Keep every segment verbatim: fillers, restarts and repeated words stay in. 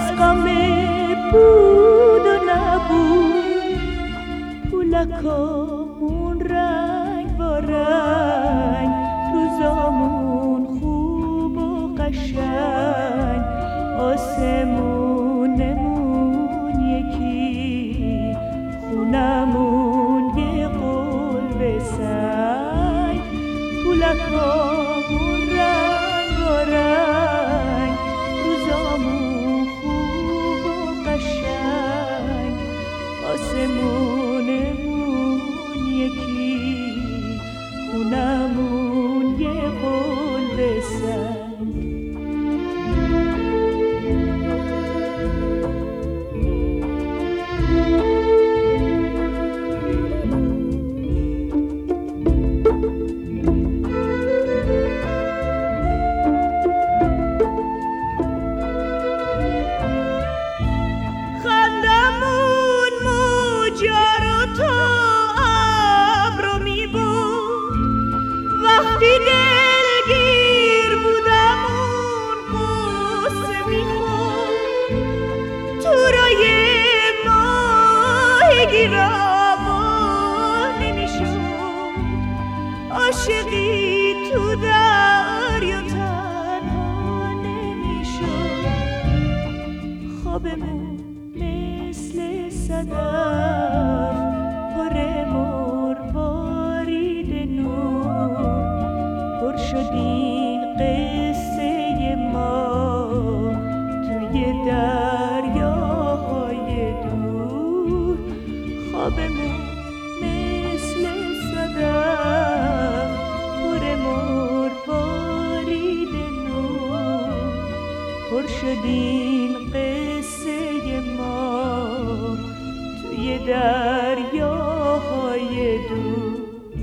از غم بود و نبود، پولکامون رنگ با رنگ، روزامون خوب و قشنگ، آسمونمون یکی، خونمون یه قلب سنگ. پولکامون رنگ با رنگ، روزامون خوب و قشنگ، آسمونمون یکی، خونمون یه قلب سنگ. دلگیر بودم اون قصه میخورد، تو رای ماهی گیرم نمیشد، عاشقی تو دریا تنها نمیشد. خوابمون مثل صدف پر مروارید نور، پر شد این قصه ما توی دریاهای دور. خوابمون مثل صدف پر مروارید نور، پر شد این قصه ما توی دریاهای دور.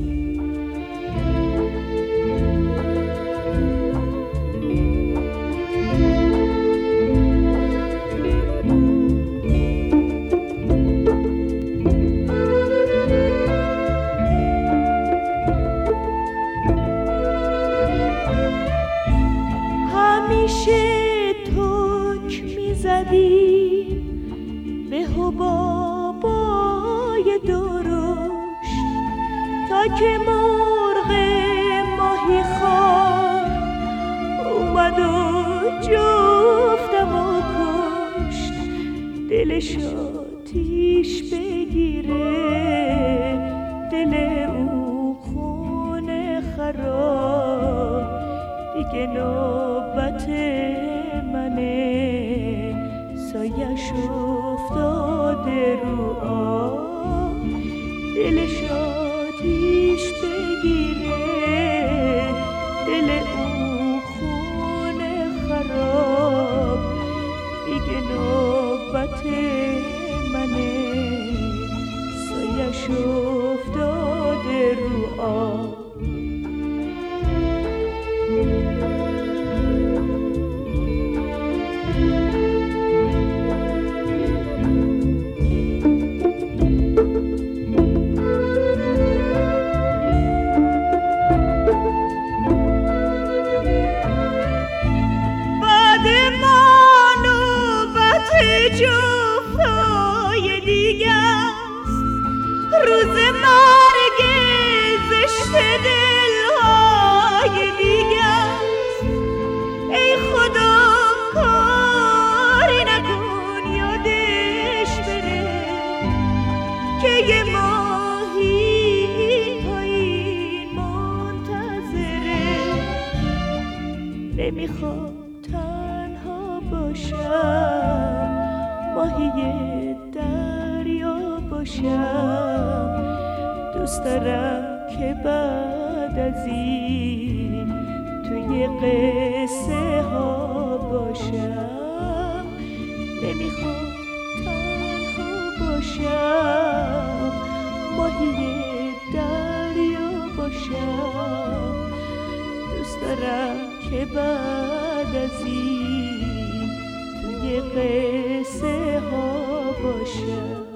همیشه توک میزدی به حبابای درشت، تا که مرغ ماهی خوار اومد و جفتم و کشت. دلش آتیش بگیره، دل او خونه خراب، دیگه نوبت منه، سایش افتاده رو آب. دلش آتیش بگیره، دل او خونه خراب، دیگه نوبت منه، سایش افتاده رو آب. جفتای دیگه است، روز مرگ زشت دلهای دیگه است. ای خدا کاری نکن یادش بره، که یه ماهی پایین منتظره. نمیخوام تنها باشم، ماهی دریا باشم. دوست دارم که بعد از این توی قصه ها باشم. نمیخوام تنها باشم، ماهی دریا باشم. دوست دارم که بعد از این توی قصه ها باشم.